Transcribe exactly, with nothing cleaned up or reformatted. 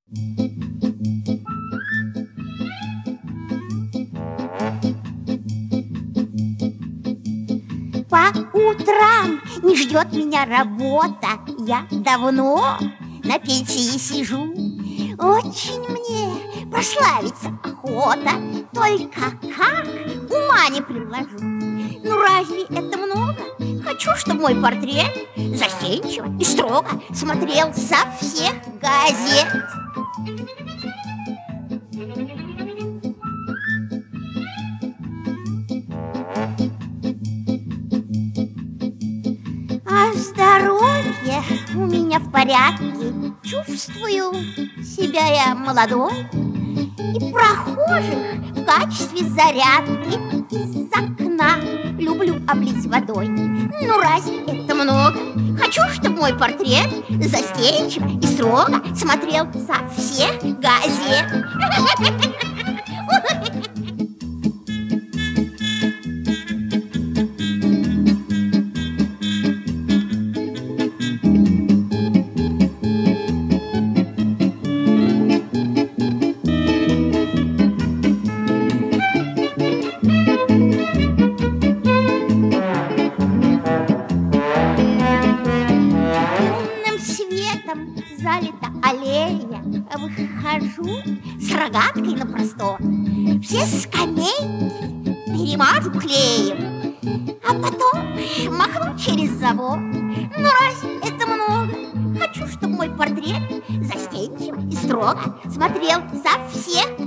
По утрам не ждет меня работа. Я давно на пенсии сижу. Очень мне прославиться охота, только как ума не приложу. Ну разве это много? Хочу, чтобы мой портрет застенчиво и строго смотрел со всех газет. А здоровье у меня в порядке. Чувствую себя я молодой. И прохожих в качестве зарядки из окна люблю облить водой. Ну разве это много? Хочу, чтобы мой портрет застенчиво и строго смотрел со всех газет. Залита аллея, выхожу с рогаткой на простор. Все скамейки перемажу клеем, а потом махну через забор. Ну разве это много? Хочу, чтобы мой портрет застенчиво и строго смотрел со всех